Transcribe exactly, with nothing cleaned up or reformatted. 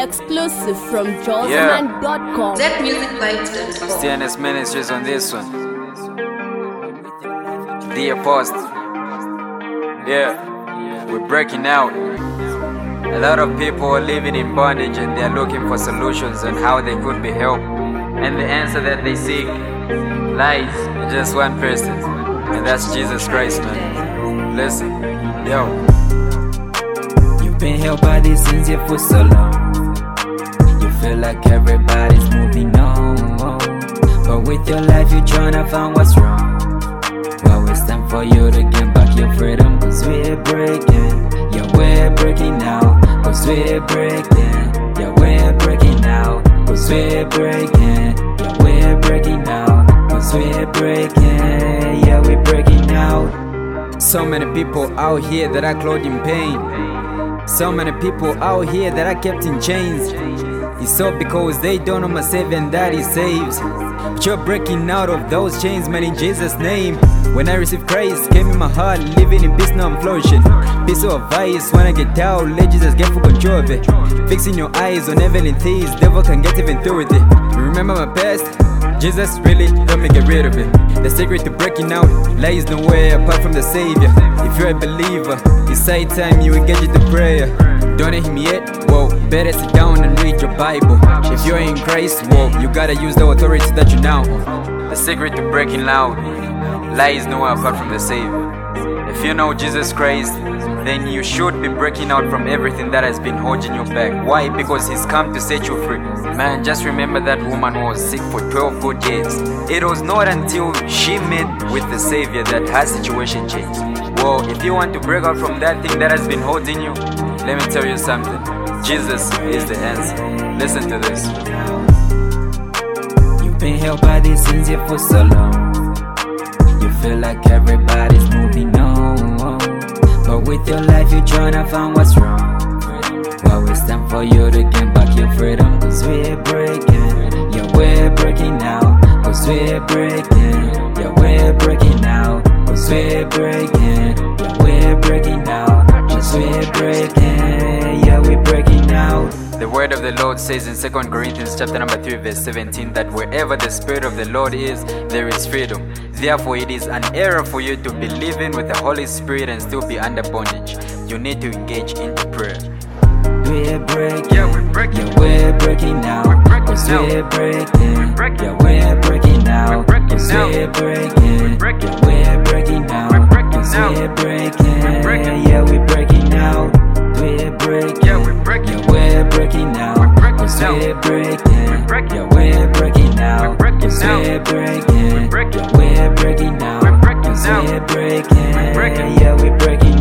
Exclusive from Josman dot com. That music vibes. C N S Ministries on this one. The Apostle. Yeah, we're breaking out. A lot of people are living in bondage and they're looking for solutions on how they could be helped. And the answer that they seek lies in just one person, and that's Jesus Christ, man. Listen, yo. You've been held by these sins here for so long. You feel like everybody's moving on, but with your life you're trying to find what's wrong. Well, it's time for you to get back your freedom, cause we're breaking. Yeah, we're breaking now, cause we're breaking. Yeah, we're breaking now, cause we're breaking. Yeah, we're breaking now, cause we're breaking. Yeah, we're breaking out. So many people out here that are clothed in pain. So many people out here that are kept in chains. It's all because they don't know my Savior and that He saves. But you're breaking out of those chains, man, in Jesus' name. When I received Christ, came in my heart, living in peace, now I'm flourishing. Peace of advice, when I get down, let Jesus get full control of it. Fixing your eyes on heavenly things, devil can get even through with it. Remember my past? Jesus really helped me get rid of it. The secret to breaking out lies nowhere apart from the Savior. If you're a believer, it's high time you engage in the prayer. Don't know Him yet? Well, better sit down and read your Bible. If you're in Christ, well, you gotta use the authority that you now own. The secret to breaking out lies nowhere apart from the Savior. If you know Jesus Christ, then you should be breaking out from everything that has been holding you back. Why? Because He's come to set you free. Man, just remember that woman who was sick for twelve good years. It was not until she met with the Savior that her situation changed. Well, if you want to break out from that thing that has been holding you, let me tell you something. Jesus is the answer. Listen to this. You've been held by these sins here for so long. You feel like everybody's moving on, but with your life you're trying to find what's wrong. Well, it's time for you to get back your freedom, cause we're breaking. Yeah, we're breaking now, cause we're breaking. Yeah, we're breaking now, cause we're breaking. Yeah, we're breaking now, cause we're breaking. Yeah, we're breaking out. The word of the Lord says in Second Corinthians chapter number three verse seventeen that wherever the Spirit of the Lord is, there is freedom. Therefore it is an error for you to be living with the Holy Spirit and still be under bondage. You need to engage into prayer. We're breaking, yeah, we're breaking, yeah, we're breaking now, we're breaking cause now. we're breaking, we're breaking, yeah, we're breaking now, we're breaking cause now. we're breaking, we're breaking, yeah, we're breaking now, we're breaking cause now. we're breaking, we're breaking, yeah, we're breaking out, we're breaking, yeah, we're breaking, yeah, we're breaking now, we're breaking cause now. we're breaking, we're breaking, yeah, we're breaking now, we're breaking cause now. we're breaking, we're breaking, yeah, we're breaking now, we're breaking cause now. we're breaking, we're breaking, yeah, we're breaking